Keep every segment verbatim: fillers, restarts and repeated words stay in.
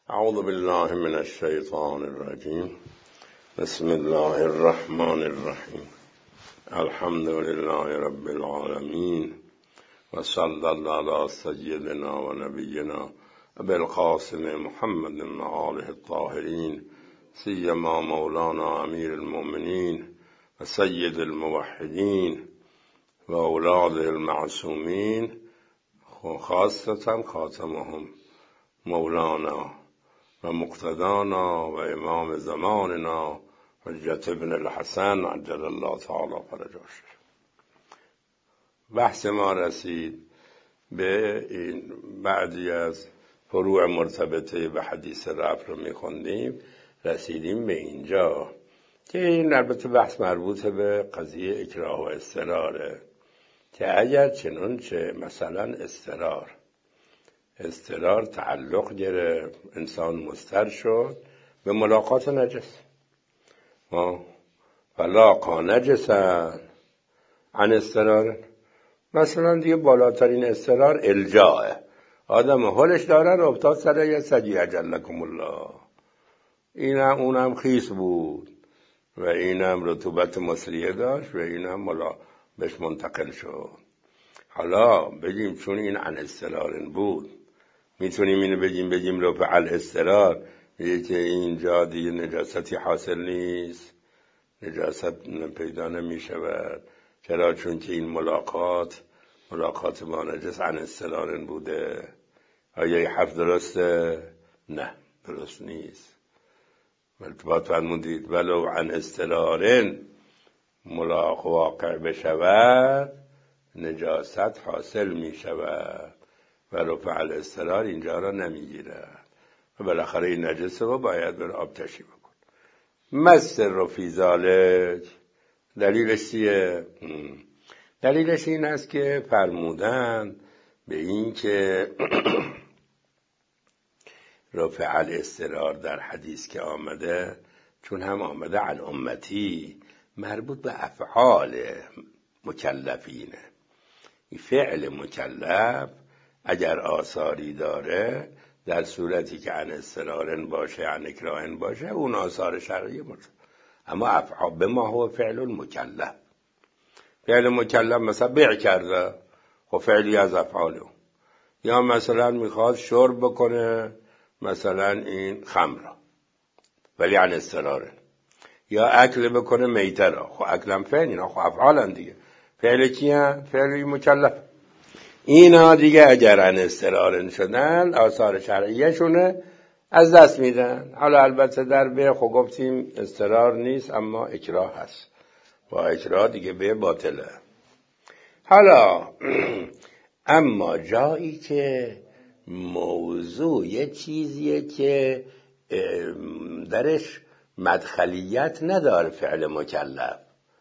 اعوذ بالله من الشیطان الرجیم. بسم الله الرحمن الرحیم. الحمد لله رب العالمین و صلی الله علی سیدنا و نبینا بالقاسم محمد و آله الطاهرین سیما مولانا امیر المؤمنین و سید الموحدین و اولاد المعصومین خاصتا خاتمهم مولانا و مقتدانا و امام زماننا حجت ابن الحسن عجل الله تعالی فرجه. بحث ما رسید به این بعضی از فروع مرتبطه به حدیث رفع رو میخوندیم، رسیدیم به اینجا که این البته بحث مربوط به قضیه اکراه و اضطراره که اگر چنانچه مثلا اضطرار اضطرار تعلق گرفت، انسان مضطر شد به ملاقات نجس، فلاقا نجسن عن اضطرار، مثلا دیگه بالاترین اضطرار الجاء، آدم حالش داره رو افتاد سر یه سجی اجلکم الله، اینم اونم خیس بود و اینم رطوبت مصریه داشت و اینم ملا بهش منتقل شد. حالا بگیم چون این عن اضطرار بود میتونیم اینو بگیم بگیم رفع الاضطرار، میگه که اینجا دیگه نجاستی حاصل نیست، نجاست پیدا نمیشود. چرا؟ چون که این ملاقات ملاقات با نجس عن اضطرار بوده. آیا این حرف درسته؟ نه، درست نیست. باید فرمودید ولو عن اضطرار ملاق واقع بشود نجاست حاصل میشود و رفع الاضطرار اینجا را نمیگیرد و بالاخره این نجسه رو باید بر آب تشی بکن. مستر فی ذالک، دلیلش چیه؟ دلیلش این است که فرمودن به این که رفع الاضطرار در حدیث که آمده، چون هم آمده عن امتی، مربوط به افعال مکلفینه. این فعل مکلف اگر آثاری داره، در صورتی که عن اضطرار باشه عن اکراه باشه، اون آثار شرعی باشه. اما افعال به ما هو فعل المکلف، فعل مکلف مثلا بیع کرده، خب فعلی از افعاله. یا مثلا میخواد شرب بکنه مثلا این خمر ولی عن اضطراره، یا اکل بکنه میته را، خب اکلم فعل، اینا خب افعالن دیگه. فعل کیه؟ فعلی مکلف. اینا دیگه اگر عن اضطرار شدن آثار شرعیه شونه از دست میدن. حالا البته در بیع خب گفتیم اضطرار نیست اما اکراه هست، با اکراه دیگه بیع باطله. حالا اما جایی که موضوع یه چیزیه که درش مدخلیت نداره فعل مکلف،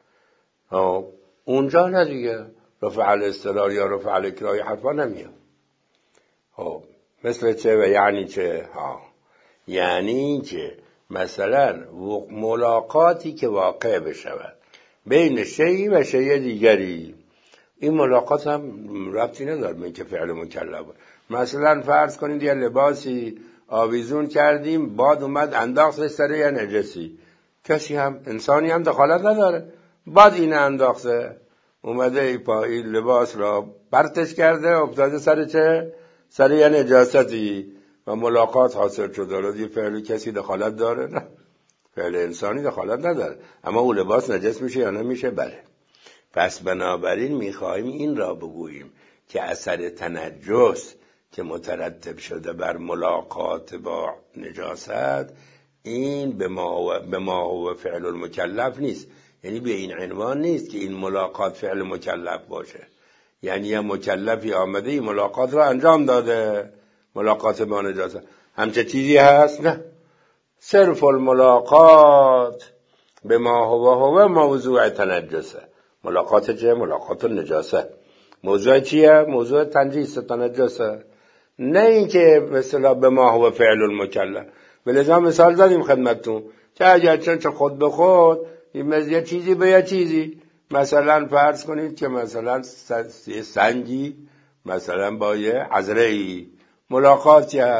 اونجا نه دیگه رفع الاضطرار یا رفع الاکراه حرفا نمیاد. خب مثل چه و یعنی چه؟ ها یعنی که مثلا ملاقاتی که واقع بشود بین شیئی و شیء دیگری، این ملاقات هم ربطی نداره به اینکه فعل مکلف. مثلا فرض کنید یه لباسی آویزون کردیم، باد اومد انداختش سر یه نجسی، کسی هم انسانی هم دخالت نداره، باد این انداخته اومده ای پایی لباس را پرتش کرده افتاده سر چه؟ سر یه نجاستی و ملاقات حاصل شده. را دیگه فعل کسی دخالت داره؟ نه، فعل انسانی دخالت نداره. اما اون لباس نجس میشه یا نمیشه؟ بله. پس بنابراین میخواهیم این را بگوییم که اثر تنجس که مترتب شده بر ملاقات با نجاست، این به ما به ما هو فعل المکلف نیست، یعنی به این عنوان نیست که این ملاقات فعل مکلف باشه، یعنی یه مکلفی آمده این ملاقات را انجام داده، ملاقات با نجاست، همچه چیزی هست؟ نه، صرف الملاقات به ما هو هو موضوع تنجسه. ملاقات چیه؟ ملاقات نجاسه. موضوع چیه؟ موضوع تنجیس تنجسه، نه اینکه مثلا به ما هو فعل المکلف. ولذا مثال زدیم خدمتتون که اگر چه خود به خود یه چیزی به یه چیزی، مثلا فرض کنید که مثلا سنگی مثلا با یه عذره‌ای ملاقات کرد،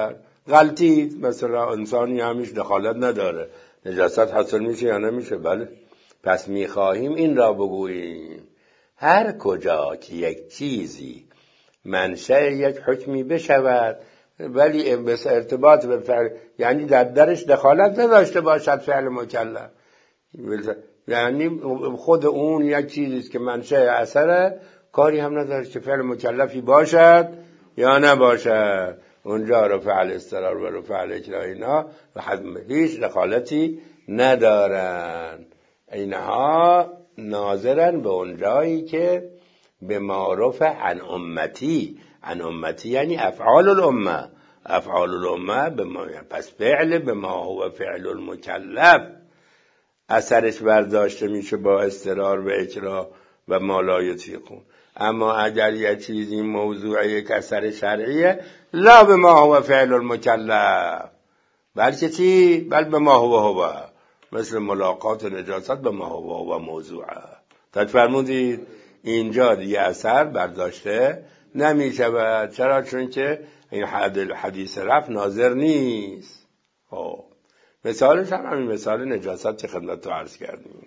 غلطید، مثلا انسانی همیش دخالت نداره، نجاست حاصل میشه یا نمیشه؟ بله. پس میخواهیم این را بگوییم هر کجا که یک چیزی منشأ یک حکمی بشود ولی ارتباط به فعل، یعنی در درش دخالت نداشته باشد فعل مکلف، یعنی خود اون یک چیزیست که منشأ اثره، کاری هم نداره که فعل مکلفی باشد یا نباشد، اونجا رفع الاضطرار و رفع الاکراه اینا و هیچ دخالتی ندارن. اینها ناظرن به اونجایی که به ما رفع عن امتی، عن امتی یعنی افعال الامه، افعال الامه به ما، پس فعل به ما هو فعل المکلف اثرش برداشته میشه با اضطرار و اکراه و ما لا یطیقون. اما اگر یه چیزی موضوعی که اثر شرعیه، لا به ما هو فعل المکلف، بلکه چی؟ بل به ما هو هو، مثل ملاقات نجاست به ما هو هو موضوعه. تا فرمودید اینجا دیگه اثر برداشته نمیشود. چرا؟ چون که این حدیث رفع ناظر نیست. خب مثالش هم همین مثال نجاست که خدمت تو عرض کردیم.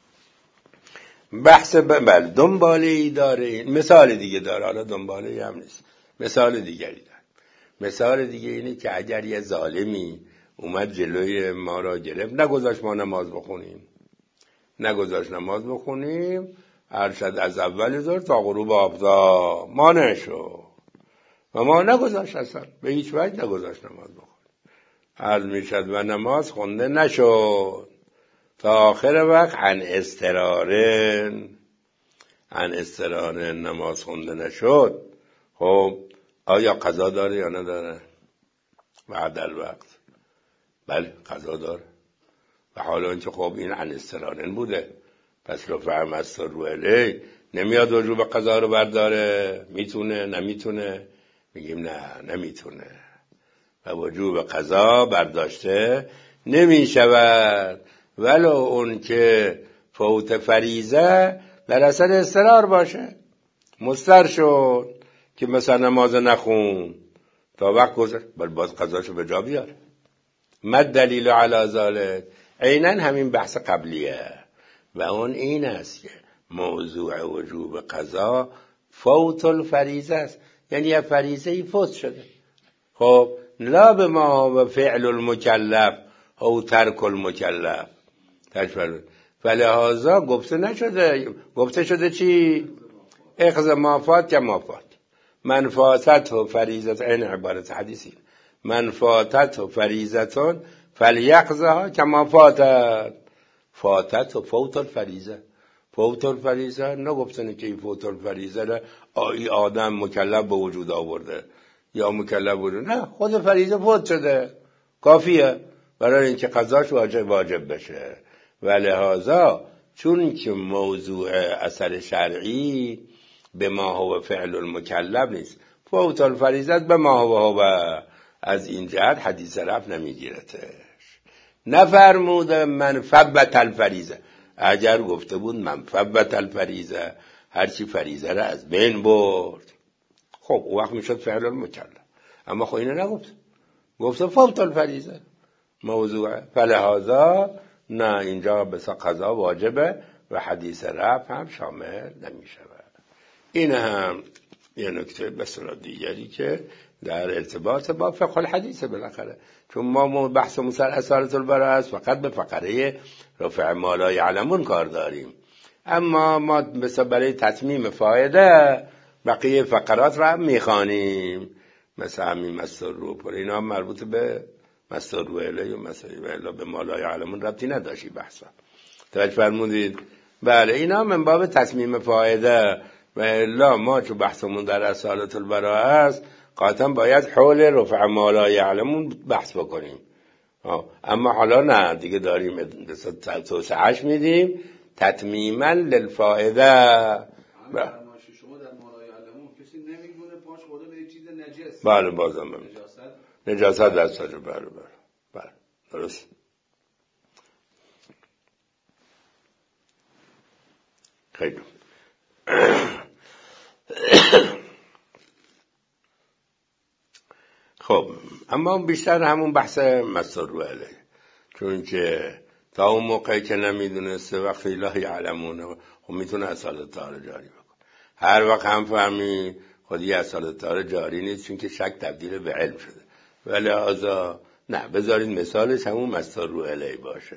بحث بله دنباله ای داره، مثال دیگه داره، حالا دنباله ای هم نیست، مثال دیگری داره. مثال دیگه اینه که اگر یه ظالمی اومد جلوی ما را گرفت، نگذاشت ما نماز بخونیم، نگذاشت نماز بخونیم، ارشد از اول ظهر تا غروب آفتاب مانع شد و ما نگذاشت، اصلا به هیچ وجه نگذاشت نماز بخونیم، عرض میشد و نماز خونده نشد تا آخر وقت، عن استرارن، عن استرارن نماز خونده نشد. خب آیا قضا داره یا نداره؟ بعد الوقت بله قضا داره. و حالا اینکه خب این عن استرارن بوده، پس رفع مستر رو الی نمیاد وجوب قضا رو برداره، میتونه نمیتونه؟ میگیم نه نمیتونه و وجوب قضا برداشته نمیشود، ولو اون که فوت فریضه در اثر اضطرار باشه، مضطر شد که مثلا نماز نخون تا وقت گذشت، بل باز قضاشو به جا بیاره. مد دلیل علی ذلک، عیناً همین بحث قبلیه و اون این است که موضوع وجوب قضا فوت الفریضه است، یعنی یه فریضه ای فوت شده. خب لا به ما و فعل المکلف او ترک المکلف تشفر، فلهذا گفته نشده، گفته شده چی؟ اخذ مافات که مافات، من فاتت و فریضت، این عبارت حدیثی، من فاتت و فریضتون فلیقضها که مافاتت، فاتت و فوت الفریضه، فوت الفریضه نگفتن که این فوت الفریضه ای آدم مکلف به وجود آورده یا مکلف وجود، نه، خود فریضه فوت شده کافیه برای اینکه قضاش واجب واجب بشه. و لهذا چون که موضوع اثر شرعی به ما هو فعل المکلف نیست، فوت الفریضه به ما هو هو، از این جهت حدیث رفع نمیگیرتش. نفرموده من فبت الفریضه، اگر گفته بود من فبت الفریضه هرچی فریضه را از بین برد، خب او وقت میشد فعل المکلف، اما خب اینو نگفت، گفته فوت الفریضه موضوع، فلهذا نه اینجا بس قضا واجبه و حدیث رفع هم شامل نمیشه. این هم یه نکته بسیار دیگری که در ارتباط با فقه الحدیث بالاخره، چون ما بحث سر اصالت البراءه است فقط به فقره رفع ما لا یعلمون کار داریم، اما ما مثلا برای تتمیم فایده بقیه فقرات را هم میخوانیم، مثلا همین مستر رو پر اینا هم مربوط به مستر رو الی و مثلا به ما لا یعلمون ربطی نداشی بحثا. توجه فرمودید؟ بله اینا من باب تتمیم فایده، و الا ما چون بحثمون در اصالت البراءه است قاطعا باید حول رفع ما لا یعلمون بحث بکنیم، اما حالا نه دیگه داریم توسعه‌اش میدیم تتمیما للفائده. شما در ما لا یعلمون کسی نمیگونه پاش خورده به چیز نجس، بله بازم نجاست دستاجو، بله بله بله درست. خیلی خب اما بیشتر همون بحث مصدر رو علیه، چون که تا اون موقعی که نمیدونسته و خیلی یعلمونه خب میتونه اصالت طهاره جاری بکنه. هر وقت هم فهمید خودی اصالت طهاره جاری نیست، چون که شک تبدیل به علم شده. ولی لحاظا نه، بذارید مثالش همون مصدر رو علیه باشه.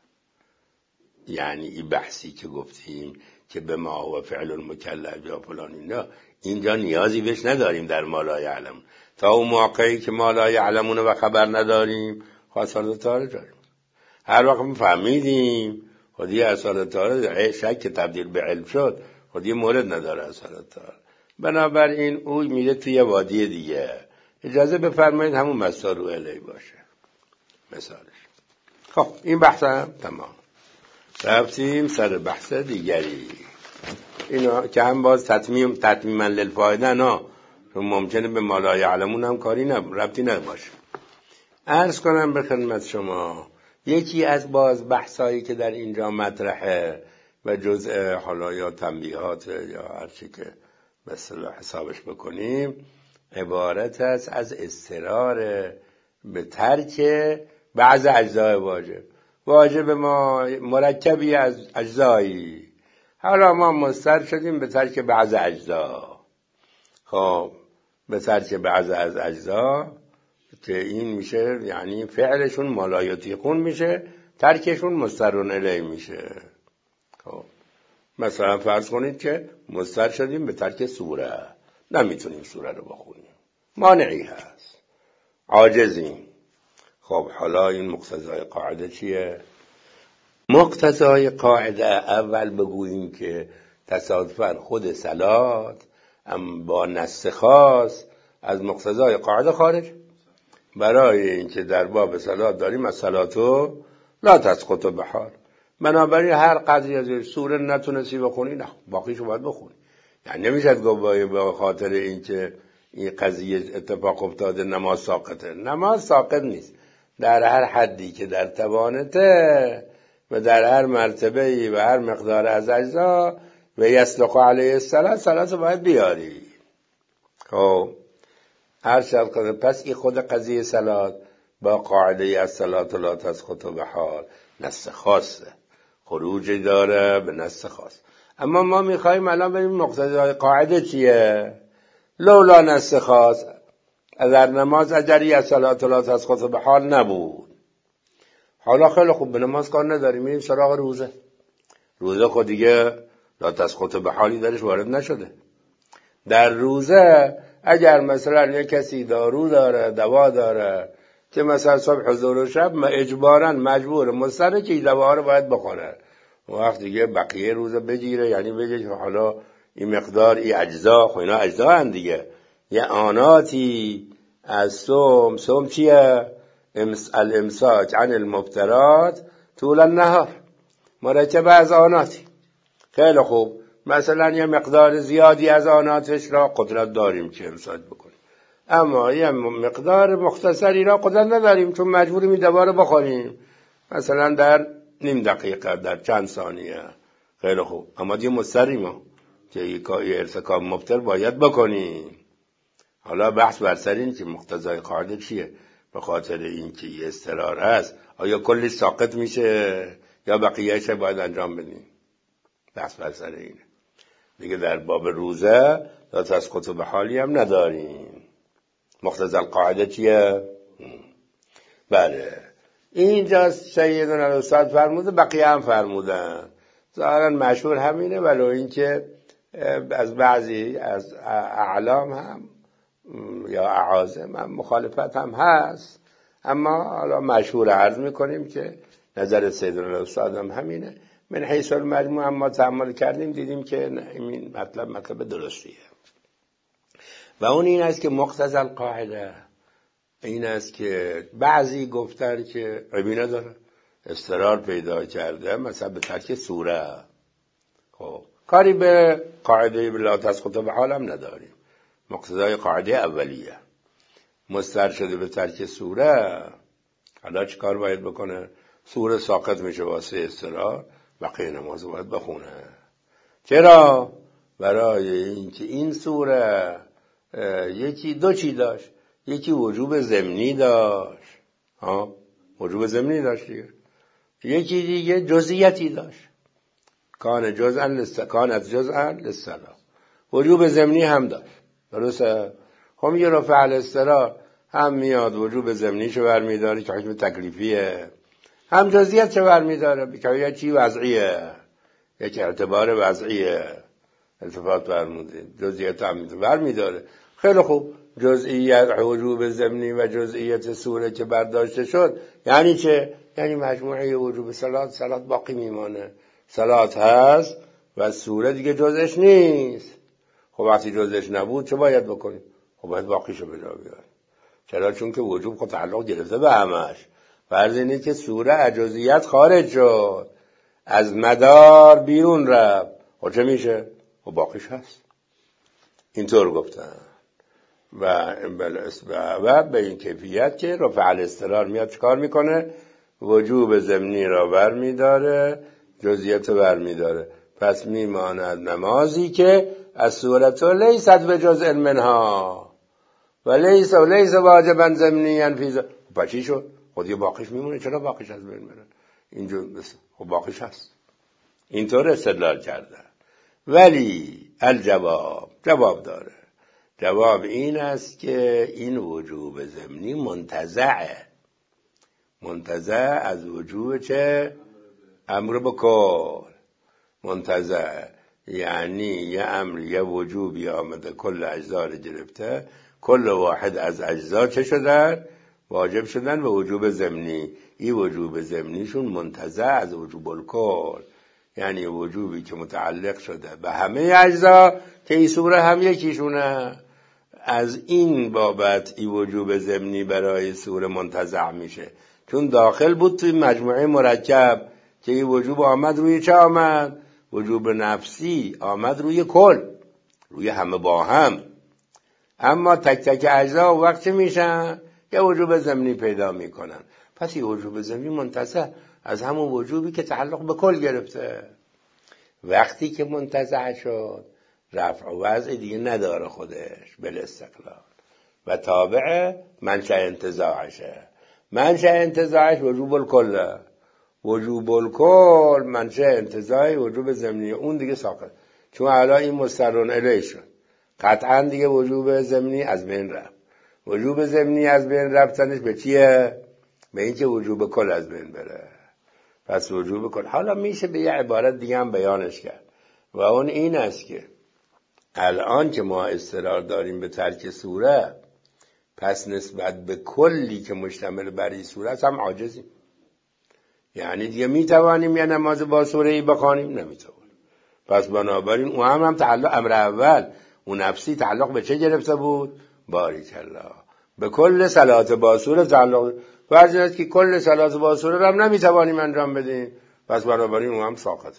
یعنی این بحثی که گفتیم که به ما و فعل المکلف یا فلان اینا، اینجا نیازی بهش نداریم در ما لا یعلم. تا اون موقعی که ما لا یعلمونه و خبر نداریم اصالت طهاره جاری. هر وقت ما فهمیدیم خودی اصالت طهاره شک که تبدیل به علم شد، خودی مورد نداره اصالت طهاره. بنابراین او میره توی وادی دیگه. اجازه بفرمایید همون مصدر رو علیه باشه مثالش. خب این بحث هم تمام. رفتیم سر بحث دیگری، اینا که هم باز تتمیم تتمیما للفایده، نه ممکنه به ما لا یعلمون هم کاری نه ربطی نباشه. عرض کنم به خدمت شما یکی از باز بحثایی که در اینجا مطرحه و جزء حالا یا تنبیهات یا هر چی که به اصطلاح حسابش بکنیم، عبارت است از اضطرار به ترک بعض اجزای واجب. واجب ما مرکبی از اجزایی، حالا ما مضطر شدیم به ترک بعض اجزا. خب به ترک بعض از اجزا که این میشه یعنی فعلشون مالایطیقون میشه، ترکشون مضطرون الیه میشه. خب مثلا فرض کنید که مضطر شدیم به ترک سوره، نمیتونیم سوره رو بخونیم، مانعی هست، عاجزیم. خب حالا این مقتضای قاعده چیه؟ مقتضای قاعده اول بگوییم که تصادفاً خود صلات با نص خاص از مقتضای قاعده خارج. برای اینکه در باب صلات داریم از صلاتو لا تسقط به حال، بنابراین هر قضیه از سوره نتونستی بخونی، نه باقیشو باید بخونی. یعنی نمیشه گفت به خاطر اینکه این قضیه اتفاق افتاده نماز ساقطه. نماز ساقط نیست، در هر حدی که در توانته و در هر مرتبه‌ای و هر مقدار از اجزا و یسلق علیه الصلاة صلاة باید بیاری. خب هر شب کنه. پس این خود قضیه صلات با قاعده از صلات لا تسقط به حال نص خاصه، خروجی داره به نص خاص. اما ما میخواییم الان بریم مقتضای قاعده چیه؟ لولا نص خاص در نماز اجری از صلات لا تسقط به حال نبود. حالا خیلی خوب به نماز کار نداریم، میریم سراغ روزه. روزه خود دیگه لا تسقط به حالی درش وارد نشده. در روزه اگر مثلا یک کسی دارو داره، دوا داره که مثلا صبح حضور و شب اجباراً مجبور مضطره که این دوا رو باید بخوره، وقت دیگه بقیه روزه بگیره، یعنی بگه که حالا این مقدار این اجزا، خب اینا اجزا هم دیگه، یه آناتی از صوم. صوم چیه؟ الامساک عن المفترات طول النهار، مرکب از آناتی. خیلی خوب، مثلا یه مقدار زیادی از آناتش را قدرت داریم که امساک بکنیم، اما یه مقدار مختصری را قدرت نداریم چون مجبوریم این دوا رو بخوریم، مثلا در نیم دقیقه، در چند ثانیه. خیلی خوب، اما دیگه مضطریم که یه ارتکاب مبتر باید بکنیم. حالا بحث بر سر این که مقتضای قاعده چیه؟ به خاطر این که یه اضطرار هست، آیا کلش ساقط میشه یا بقیهش باید انجام بدیم؟ بحث بر سر اینه دیگه. در باب روزه لا تسقط به حالی هم نداریم. مقتضای قاعده چیه؟ بله، اینجا سیدنا الاستاد فرموده، بقیه هم فرمودن، ظاهرا مشهور همینه، ولو اینکه از بعضی از اعلام هم یا اعاظم هم مخالفت هم هست، اما حالا مشهور عرض میکنیم که نظر سیدنا الاستاد هم همینه. من حیث المجموع اما تأمل کردیم دیدیم که این مطلب مطلب درستیه و اون این است که مقتضی القاعده این است که بعضی گفتن که عیبی نداره، اضطرار پیدا کرده مثلا به ترک سوره، خب کاری به قاعده لا تسقط به حال هم نداریم. مقتضای قاعده اولیه مضطر شده به ترک سوره، حالا چه کار باید بکنه؟ سوره ساقط میشه واسه اضطرار، بقیه نماز باید بخونه. چرا؟ برای اینکه این سوره یکی دو چی داشت، یکی وجوب ضمنی داشت، ها وجوب ضمنی داشت دیگه. یکی دیگه جزئیاتی داشت، کان جزءا للص کان از جزءا للصلاة، وجوب ضمنی هم داشت. درسته؟ خب میگه رفع الاضطرار هم میاد وجوب ضمنیشو برمی‌داره که حکم تکلیفیه، هم جزئیاتشو برمی‌داره که یه چی وضعیه، یک اعتبار وضعیه، التفات فرمودید، جزئیات هم برمی‌داره. خیلی خوب، جزئیات وجوب ضمنی و جزئیات سوره که برداشته شد یعنی چه؟ یعنی مجموعه وجوب صلات، صلات باقی میمانه، صلات هست و سوره دیگه جزش نیست. خب وقتی جزش نبود چه باید بکنیم؟ خب باید باقیشو به جا بیاریم. چرا؟ چون که وجوب خود تعلق گرفته به همش. فرض اینه که سوره از جزئیات خارج شد، از مدار بیرون رفت، خب چه میشه؟ خب باقیش هست. اینطور گفتن. و و به این کیفیت که رفع الاضطرار میاد چکار میکنه؟ وجوب ضمنی را بر میداره، جزئیات بر میداره. پس میماند نمازی که از صورت لیست به جزء منها و لیس و لیس واجبا ضمنیا فی ذلک. خب چی شد؟ خود یه باقیش میمونه. چرا باقیش از بین بره؟ اینجور بس. خب باقیش هست. اینطور استدلال کرده. ولی الجواب، جواب داره. جواب این است که این وجوب ضمنی منتزعه، منتزع از وجوب چه؟ امر بکن. منتزع یعنی یه امر، یه وجوبی آمده کل اجزا رو گرفته، کل واحد از اجزا چه شدن؟ واجب شدن به وجوب ضمنی. این وجوب ضمنیشون منتزع از وجوب الکل، یعنی وجوبی که متعلق شده به همه اجزا که این سوره هم یکیشونه. از این بابت این وجوب ضمنی برای سوره منتزع میشه، چون داخل بود توی مجموعه مرکب که این وجوب آمد روی چه آمد؟ وجوب نفسی آمد روی کل، روی همه با هم. اما تک تک اجزا وقت چه میشن؟ یه وجوب ضمنی پیدا میکنن. پس این وجوب ضمنی منتزع از همون وجوبی که تعلق به کل گرفته. وقتی که منتزع شد رفع و وضع دیگه نداره خودش بل استقلال و تابع منشأ انتزاعشه. منشأ انتزاعش وجوب الکل، وجوب الکل منشأ انتزاعی وجوب ضمنی، اون دیگه ساقط، چون حالا این مسترون الیه شد، قطعا دیگه وجوب ضمنی از بین رفت. وجوب ضمنی از بین رفتنش به چیه؟ به این که وجوب کل از بین بره. پس وجوب کل حالا میشه به یه عبارت دیگه هم بیانش کرد و اون این است که الان که ما اصرار داریم به ترک سوره، پس نسبت به کلی که مشتمل بر این سوره است هم عاجزیم. یعنی دیگه میتوانیم یه نماز با سوره ای بخوانیم؟ نمیتوانیم. پس بنابراین اون هم هم تعلق امر اول اون نفسی تعلق به چه گرفته بود؟ باریکالله به کل صلات با سوره تعلق. فرض است که کل صلات با سوره رو هم نمیتوانیم انجام بدیم، پس بنابراین اون هم ساقطه.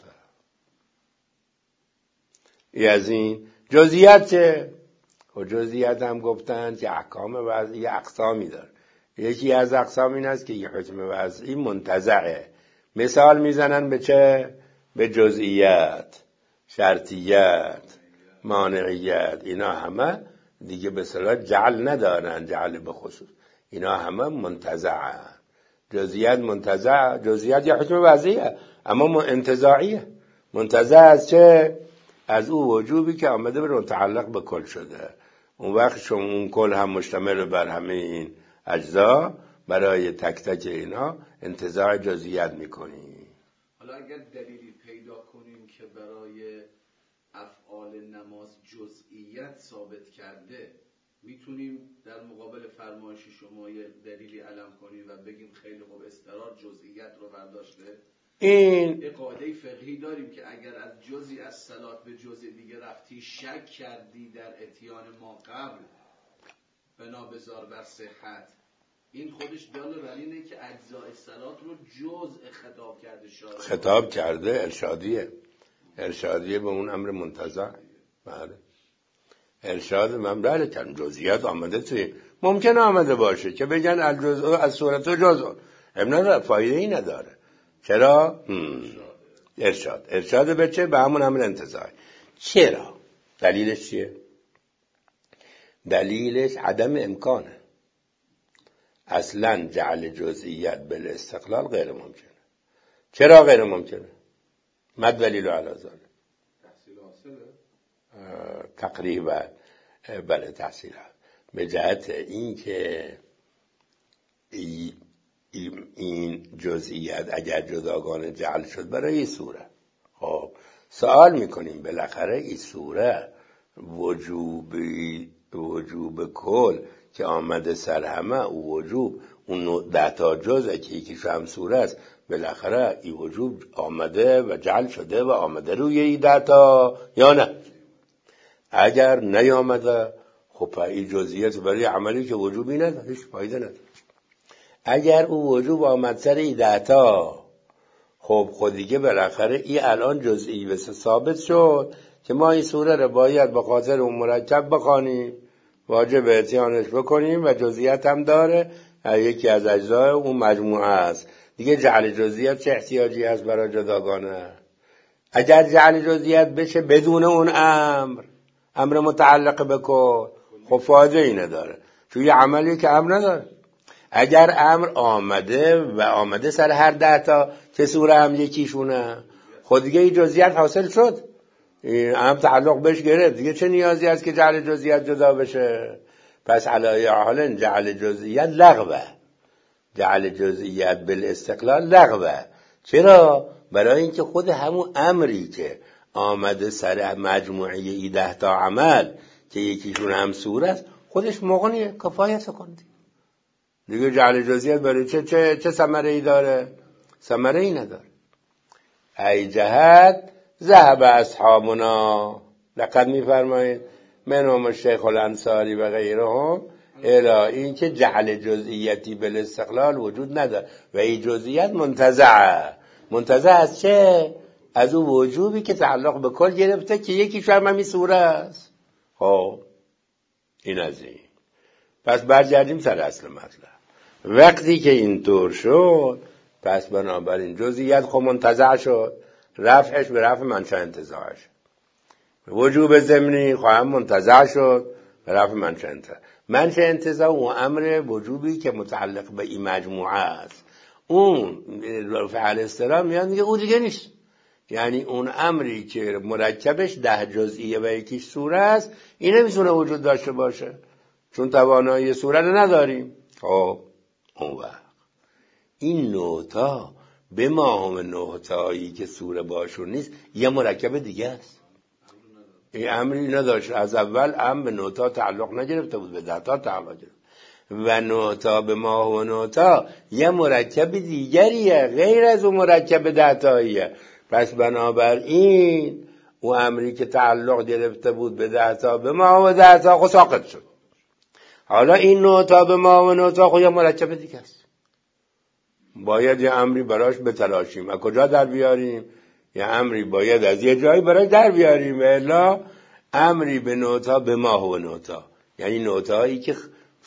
ای از این جزئیات چه؟ و جزئیات هم گفتن که احکام وضعی اقسامی داره. یکی از اقسام این است که یه حکم وضعی منتزعه. مثال میزنن به چه؟ به جزئیات، شرطیت، مانعیت. اینا همه دیگه به اصطلاح جعل ندارن، جعل به خصوص. اینا همه منتزعه. جزئیات منتزع، جزئیات یا حکم وضعیه اما انتزاعیه. منتزع از چه؟ از او وجوبی که آمده به متعلق به کل شده. اون وقت شما اون کل هم مشتمل بر همه این اجزا، برای تک تک اینا انتزاع جزئیات میکنیم. حالا اگر دلیلی پیدا کنیم که برای افعال نماز جزئیات ثابت کرده، میتونیم در مقابل فرمایش شما یه دلیلی علم کنیم و بگیم خیلی خوب اضطرار جزئیات رو برداشته. این یه قاعده فقهی داریم که اگر از جزئی از صلات به جزء دیگه رفتی، شک کردی در اتیان ما قبل بنا بزار بر صحت، این خودش داله بر اینه که اجزای صلات رو جزء خطاب کرده، شارع خطاب کرده، ارشادیه، ارشادیه به اون امر منتزع. بله ارشاد من بله کردم. جزئیات آمده توی ممکن آمده باشه که بگن الجزء از صورت و جزء، ابن فایده ای نداره. چرا؟ ارشاد. ارشاد به چه؟ به همون امر انتزاعی. چرا؟ دلیلش چیه؟ دلیلش عدم امکانه. اصلا جعل جزئیت بالاستقلال غیر ممکنه. چرا غیر ممکنه؟ ما دلیل علی ذلک؟ تحصیل حاصله تقریبا بله تحصیل به جهت این که این جزئیات اگر جداگانه جعل شد برای این صورت، خب سوال میکنیم بالاخره این صورت وجوب وجوب کل که آمده سر همه او وجوب اون ده تا جزء که یکیش هم صورت است، بالاخره این وجوب آمده و جعل شده و آمده روی این ده تا یا نه؟ اگر نیامده خب این جزئیات برای عملی که وجوبی نداره، هیچ فایده نداره. اگر او وجوب آمد سر این ده تا، خب خود دیگه بالاخره این الان جزئی بس ثابت شد که ما این سوره رو باید به خاطر اون مرکب بخوانیم، واجب اتیانش بکنیم و جزئیات هم داره، یکی از اجزای اون مجموعه است دیگه. جعل جزئیات چه احتیاجی هست برای جداگانه؟ اگر جعل جزئیات بشه بدون اون امر امر متعلق به کل، خب فایده ای نداره، چون یه عملی که امر نداره. اگر امر آمده و آمده سر هر ده تا که سوره هم یکیشونه، خود دیگه این جزئیات حاصل شد، این هم تعلق بهش گرفت دیگه، چه نیازی است که جعل جزئیات جدا بشه؟ پس علایه حال جعل جزئیات لغوه، جعل جزئیات بالاستقلال لغوه. چرا؟ برای اینکه خود همون امری که آمده سر مجموعه ای ده تا عمل که یکیشون هم سوره است، خودش مغنیه، کفایت کنه دیگه. جعل جزئیات برای چه چه چه ثمره ای داره؟ ثمره ای نداره. ای جهت ذهب اصحابنا، لقد میفرمایید منهم الشیخ الانصاری و غیرهم، الا این که جعل جزئیاتی بالاستقلال وجود نداره و این جزئیات منتزعه. منتزع از چه؟ از اون وجوبی که تعلق به کل گرفته که یکیش هم همین سوره است. خب این از این. پس برگردیم سر اصل مطلب. وقتی که اینطور شد، پس بنابراین جزئیات خب منتزع شد، رفعش به رفع منشأ انتزاعش. وجوب ضمنی خواهم منتزع شد به رفع منشأ انتزاع. منشأ انتزاع و امر وجوبی که متعلق به این مجموعه است، اون فعل استلام میاد میگه او دیگه نیست. یعنی اون امری که مرکبش ده جزئیه و یکیش سوره است، این نمیتونه وجود داشته باشه چون توانایی سوره رو نداریم. خب اون وقت این نوتا به ما هم نوتایی که سوره باشون نیست یه مرکب دیگه است. این امری نداشت، از اول امر به نوتا تعلق نگرفته بود، به دهتا تعلق گرفت و نوتا به ما و نوتا یه مرکب دیگریه غیر از اون مرکب دهتاییه. پس بنابراین اون امری که تعلق گرفته بود به دهتا به ما و دهتا خود ساقط شد. حالا این نوتا به ما و نوتا خود یه مرکب دیگه است، باید یه امری براش بتلاشیم. از کجا در بیاریم؟ یه امری باید از یه جایی براش در بیاریم، الا امری به نوتا به ما و نوتا، یعنی نوتایی که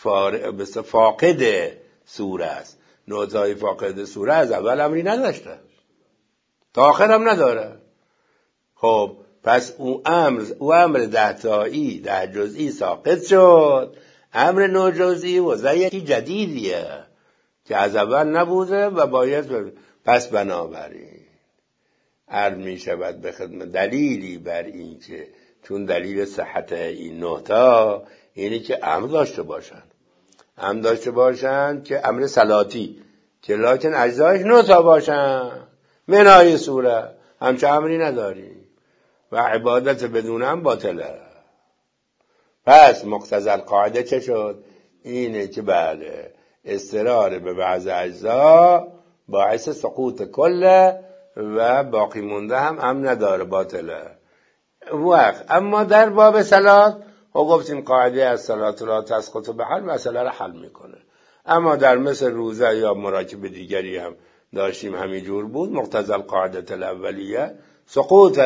فاقد سوره است. نوتای فاقد سوره از اول امری نداشته تا آخر هم نداره. خب پس او امر او امر ده تایی ده جزئی ساقط شد، امر نو جزئی و یکی جدیدیه که از اول نبوده و باید بر... پس بنابراین عرض می شود به خدمت دلیلی بر این که چون دلیل صحت این نوتا اینی که امر داشته باشن، امر داشته باشن که امر صلاتی که لکن اجزایش نوتا باشن منای سوره، همچه امری نداریم و عبادت بدون هم باطله. پس مقتضی القاعده چه شد؟ اینه که بله استرار به بعض اجزا باعث سقوط کله و باقی مونده هم هم نداره، باطله. وقت اما در باب صلات و گفتیم قاعده از صلات لا تسقط به حل مسئله را حل میکنه. اما در مثل روزه یا مراکب دیگری هم داشتیم همین جور بود، مقتضی القاعده الاولیه سقوط.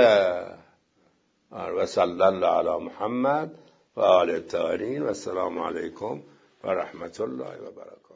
و صلی الله علی محمد و آل الطاهرین و السلام علیکم و رحمت الله و برکاته.